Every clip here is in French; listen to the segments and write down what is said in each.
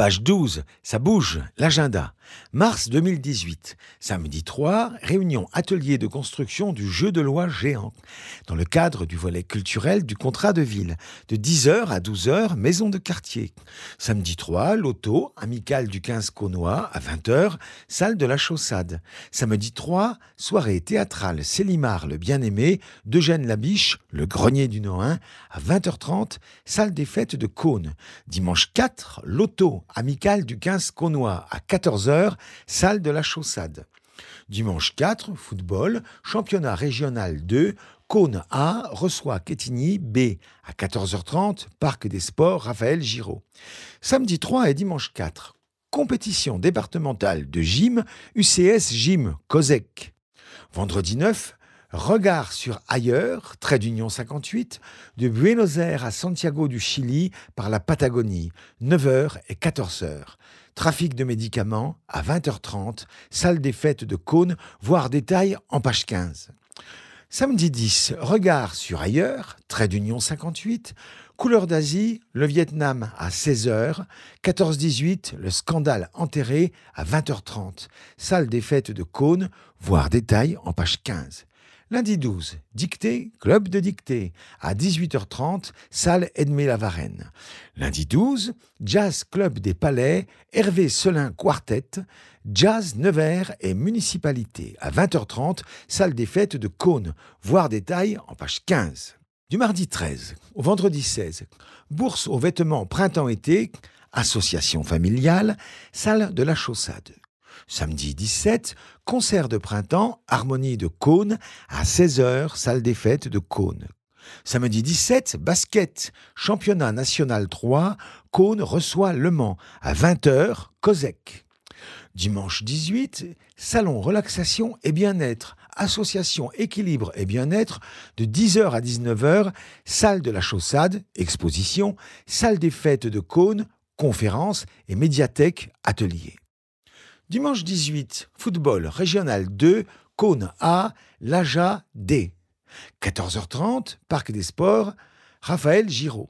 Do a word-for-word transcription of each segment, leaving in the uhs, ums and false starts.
Page douze, ça bouge, l'agenda. Mars deux mille dix-huit, samedi trois, réunion atelier de construction du jeu de loi géant. Dans le cadre du volet culturel du contrat de ville. De dix heures à douze heures, maison de quartier. Samedi trois, loto, amical du quinze Caunois, à vingt heures, salle de la Chaussade. Samedi trois, soirée théâtrale Célimare le bien-aimé, d'Eugène Labiche, le grenier du Nohain, à vingt heures trente, salle des fêtes de Caunes. Dimanche quatre, loto, amical du quinze Caunois, à quatorze heures, salle de la Chaussade. Dimanche quatre, football, championnat régional deux, Caunes A reçoit Quetigny B à quatorze heures trente, parc des sports Raphaël Giraud. Samedi trois et dimanche quatre, compétition départementale de gym, U C S Gym Cosec. Vendredi neuf, regard sur ailleurs, trait d'union cinquante-huit, de Buenos Aires à Santiago du Chili par la Patagonie, neuf heures et quatorze heures. Trafic de médicaments à vingt heures trente, salle des fêtes de Caunes, voir détails en page quinze. Samedi dix, regard sur ailleurs, trait d'union cinquante-huit, couleur d'Asie, le Vietnam à seize heures, quatorze dix-huit, le scandale enterré à vingt heures trente, salle des fêtes de Caunes, voir détails en page quinze. Lundi douze, dictée, club de dictée, à dix-huit heures trente, salle Edmé-Lavarenne. Lundi douze, jazz club des Palais, Hervé Selin Quartet, jazz Nevers et municipalité, à vingt heures trente, salle des fêtes de Caunes, voir détails en page quinze. Du mardi treize au vendredi seize, bourse aux vêtements printemps-été, association familiale, salle de la Chaussade. Samedi dix-sept, concert de printemps, harmonie de Caunes, à seize heures, salle des fêtes de Caunes. Samedi dix-sept, basket, championnat national trois, Caunes reçoit Le Mans, à vingt heures, Cosec. Dimanche dix-huit, salon relaxation et bien-être, association équilibre et bien-être, de dix heures à dix-neuf heures, salle de la Chaussade, exposition, salle des fêtes de Caunes, conférence et médiathèque, atelier. Dimanche dix-huit, football régional deux, Caunes A, Laja D. quatorze heures trente, parc des sports, Raphaël Giraud.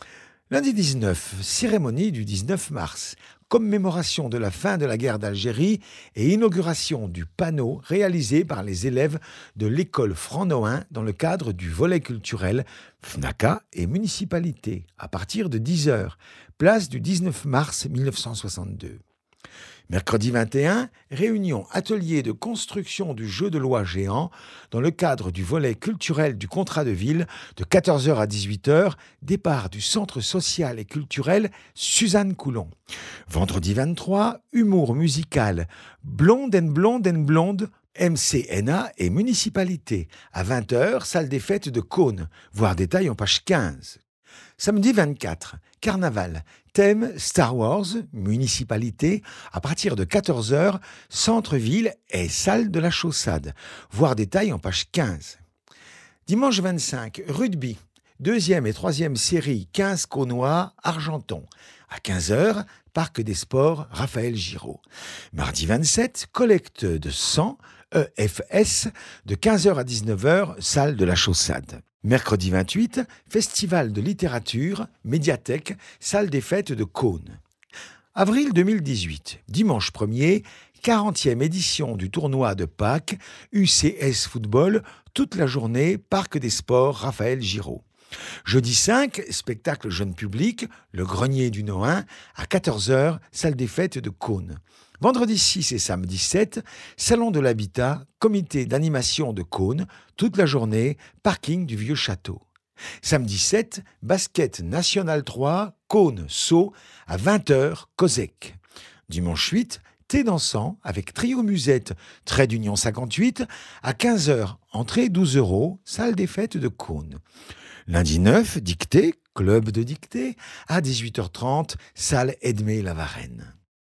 Lundi dix-neuf, cérémonie du dix-neuf mars, commémoration de la fin de la guerre d'Algérie et inauguration du panneau réalisé par les élèves de l'école Franc-Nohain dans le cadre du volet culturel FNACA et municipalité, à partir de dix heures, place du dix-neuf mars mille neuf cent soixante-deux. Mercredi vingt et un, réunion atelier de construction du jeu de loi géant dans le cadre du volet culturel du contrat de ville de quatorze heures à dix-huit heures, départ du centre social et culturel Suzanne Coulon. Vendredi vingt-trois, humour musical Blonde and Blonde and Blonde, M C N A et municipalité. À vingt heures, salle des fêtes de Caunes, voir détails en page quinze. Samedi vingt-quatre, carnaval, thème Star Wars, municipalité, à partir de quatorze heures, centre-ville et salle de la Chaussade, voir détails en page quinze. Dimanche vingt-cinq, rugby, deuxième et troisième série quinze Caunois, Argenton, à quinze heures, parc des sports, Raphaël Giraud. Mardi vingt-sept, collecte de sang, E F S, de quinze heures à dix-neuf heures, salle de la Chaussade. Mercredi vingt-huit, festival de littérature, médiathèque, salle des fêtes de Caunes. Avril deux mille dix-huit, dimanche premier, quarantième édition du tournoi de Pâques, U C S Football, toute la journée, parc des sports, Raphaël Giraud. Jeudi cinq, spectacle jeune public, le grenier du Nohain, à quatorze heures, salle des fêtes de Caunes. Vendredi six et samedi sept, salon de l'habitat, comité d'animation de Caunes, toute la journée, parking du Vieux Château. Samedi sept, basket national trois, Caunes-Sceaux, à vingt heures, Cosec. Dimanche huit, thé dansant avec trio musette, trait d'union cinquante-huit, à quinze heures, entrée douze euros, salle des fêtes de Caunes. Lundi neuf, dictée, club de dictée, à dix-huit heures trente, salle Edmé-Lavarenne.